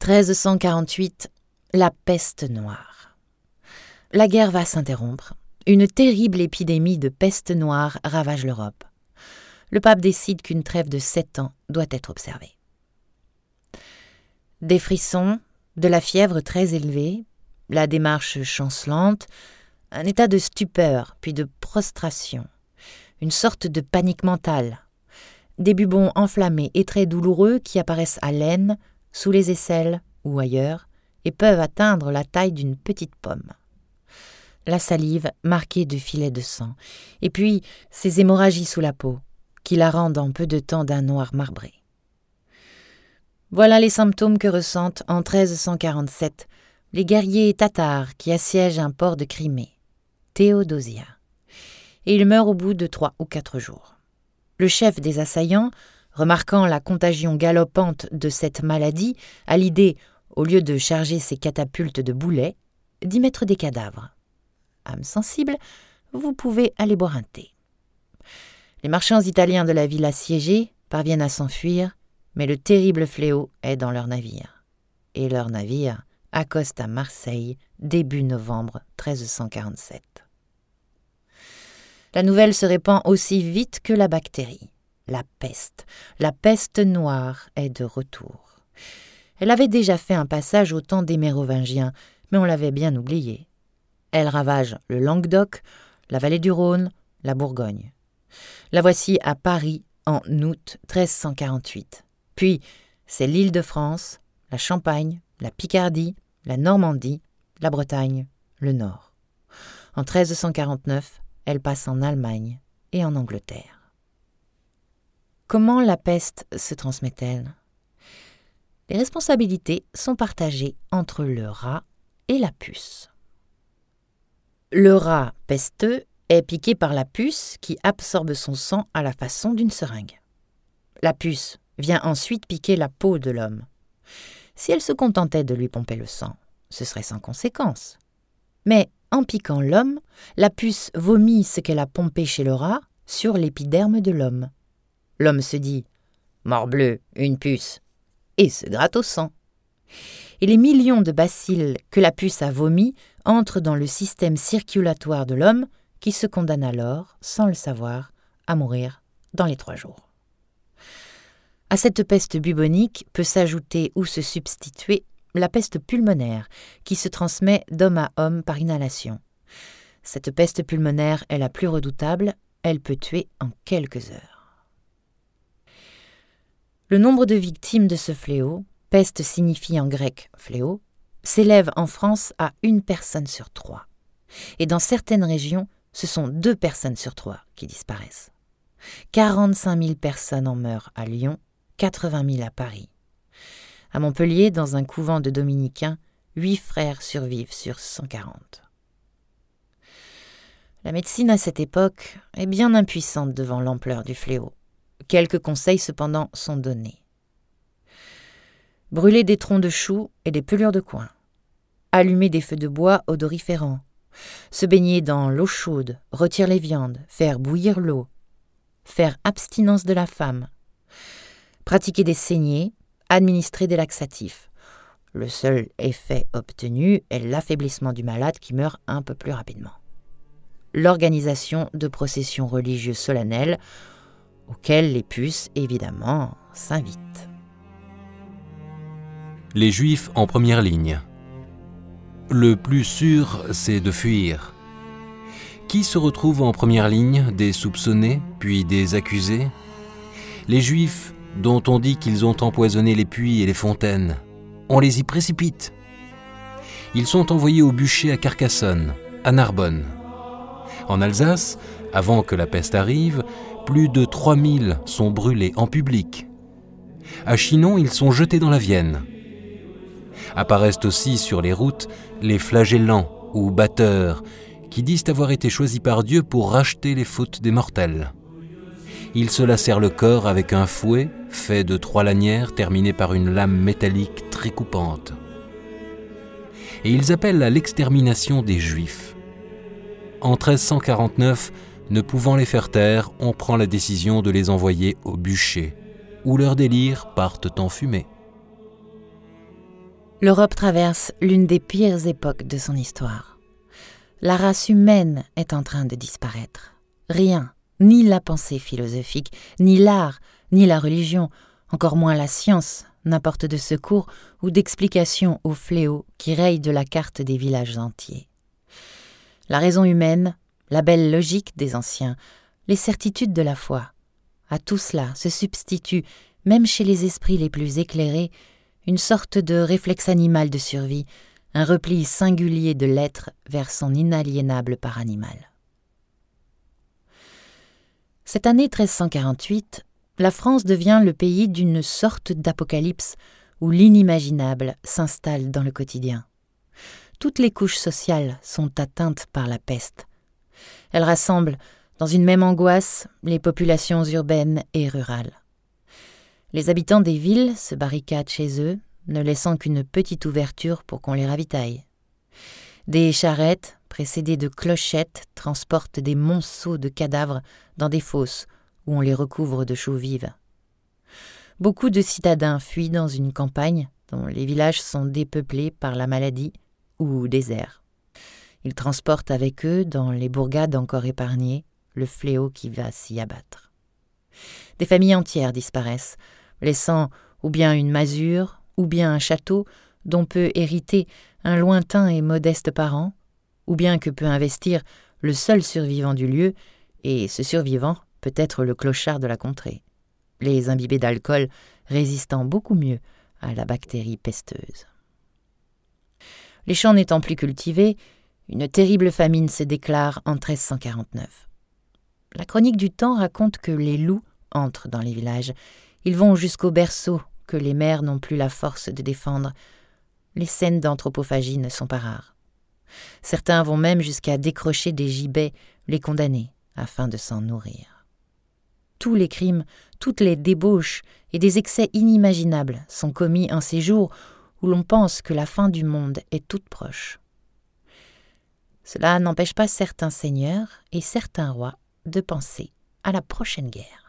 1348, la peste noire. La guerre va s'interrompre. Une terrible épidémie de peste noire ravage l'Europe. Le pape décide qu'une trêve de 7 ans doit être observée. Des frissons, de la fièvre très élevée, la démarche chancelante, un état de stupeur puis de prostration, une sorte de panique mentale, des bubons enflammés et très douloureux qui apparaissent à l'aine, sous les aisselles ou ailleurs, et peuvent atteindre la taille d'une petite pomme. La salive marquée de filets de sang, et puis ces hémorragies sous la peau, qui la rendent en peu de temps d'un noir marbré. Voilà les symptômes que ressentent en 1347 les guerriers tatars qui assiègent un port de Crimée, Théodosia, et ils meurent au bout de 3 ou 4 jours. Le chef des assaillants, remarquant la contagion galopante de cette maladie, a l'idée, au lieu de charger ses catapultes de boulets, d'y mettre des cadavres. Âme sensible, vous pouvez aller boire un thé. Les marchands italiens de la ville assiégée parviennent à s'enfuir, mais le terrible fléau est dans leur navire. Et leur navire accoste à Marseille début novembre 1347. La nouvelle se répand aussi vite que la bactérie. La peste noire est de retour. Elle avait déjà fait un passage au temps des Mérovingiens, mais on l'avait bien oubliée. Elle ravage le Languedoc, la vallée du Rhône, la Bourgogne. La voici à Paris en août 1348. Puis, c'est l'Île-de-France, la Champagne, la Picardie, la Normandie, la Bretagne, le Nord. En 1349, elle passe en Allemagne et en Angleterre. Comment la peste se transmet-elle ? Les responsabilités sont partagées entre le rat et la puce. Le rat pesteux est piqué par la puce qui absorbe son sang à la façon d'une seringue. La puce vient ensuite piquer la peau de l'homme. Si elle se contentait de lui pomper le sang, ce serait sans conséquence. Mais en piquant l'homme, la puce vomit ce qu'elle a pompé chez le rat sur l'épiderme de l'homme. L'homme se dit « Morbleu, une puce !» et se gratte au sang. Et les millions de bacilles que la puce a vomis entrent dans le système circulatoire de l'homme qui se condamne alors, sans le savoir, à mourir dans les 3 jours. À cette peste bubonique peut s'ajouter ou se substituer la peste pulmonaire qui se transmet d'homme à homme par inhalation. Cette peste pulmonaire est la plus redoutable, elle peut tuer en quelques heures. Le nombre de victimes de ce fléau, peste signifie en grec fléau, s'élève en France à 1 personne sur 3. Et dans certaines régions, ce sont 2 personnes sur 3 qui disparaissent. 45 000 personnes en meurent à Lyon, 80 000 à Paris. À Montpellier, dans un couvent de dominicains, 8 frères survivent sur 140. La médecine à cette époque est bien impuissante devant l'ampleur du fléau. Quelques conseils cependant sont donnés. Brûler des troncs de choux et des pelures de coing. Allumer des feux de bois odoriférants. Se baigner dans l'eau chaude, rôtir les viandes, faire bouillir l'eau. Faire abstinence de la femme. Pratiquer des saignées, administrer des laxatifs. Le seul effet obtenu est l'affaiblissement du malade qui meurt un peu plus rapidement. L'organisation de processions religieuses solennelles auxquelles les puces, évidemment, s'invitent. Les Juifs en première ligne. Le plus sûr, c'est de fuir. Qui se retrouve en première ligne, des soupçonnés, puis des accusés ? Les Juifs dont on dit qu'ils ont empoisonné les puits et les fontaines. On les y précipite. Ils sont envoyés au bûcher à Carcassonne, à Narbonne. En Alsace, avant que la peste arrive, plus de 3000 sont brûlés en public. À Chinon, ils sont jetés dans la Vienne. Apparaissent aussi sur les routes les flagellants ou batteurs qui disent avoir été choisis par Dieu pour racheter les fautes des mortels. Ils se lacèrent le corps avec un fouet fait de 3 lanières terminées par une lame métallique très coupante. Et ils appellent à l'extermination des Juifs. En 1349, ne pouvant les faire taire, on prend la décision de les envoyer au bûcher, où leurs délires partent en fumée. L'Europe traverse l'une des pires époques de son histoire. La race humaine est en train de disparaître. Rien, ni la pensée philosophique, ni l'art, ni la religion, encore moins la science, n'apporte de secours ou d'explication aux fléaux qui rayent de la carte des villages entiers. La raison humaine, la belle logique des anciens, les certitudes de la foi, à tout cela se substitue, même chez les esprits les plus éclairés, une sorte de réflexe animal de survie, un repli singulier de l'être vers son inaliénable part animal. Cette année 1348, la France devient le pays d'une sorte d'apocalypse où l'inimaginable s'installe dans le quotidien. Toutes les couches sociales sont atteintes par la peste. Elle rassemble, dans une même angoisse, les populations urbaines et rurales. Les habitants des villes se barricadent chez eux, ne laissant qu'une petite ouverture pour qu'on les ravitaille. Des charrettes, précédées de clochettes, transportent des monceaux de cadavres dans des fosses où on les recouvre de chaux vives. Beaucoup de citadins fuient dans une campagne dont les villages sont dépeuplés par la maladie ou déserts. Ils transportent avec eux, dans les bourgades encore épargnées, le fléau qui va s'y abattre. Des familles entières disparaissent, laissant ou bien une masure, ou bien un château dont peut hériter un lointain et modeste parent, ou bien que peut investir le seul survivant du lieu, et ce survivant peut être le clochard de la contrée, les imbibés d'alcool résistant beaucoup mieux à la bactérie pesteuse. Les champs n'étant plus cultivés, une terrible famine se déclare en 1349. La chronique du temps raconte que les loups entrent dans les villages. Ils vont jusqu'au berceau que les mères n'ont plus la force de défendre. Les scènes d'anthropophagie ne sont pas rares. Certains vont même jusqu'à décrocher des gibets les condamnés afin de s'en nourrir. Tous les crimes, toutes les débauches et des excès inimaginables sont commis en ces jours où l'on pense que la fin du monde est toute proche. Cela n'empêche pas certains seigneurs et certains rois de penser à la prochaine guerre.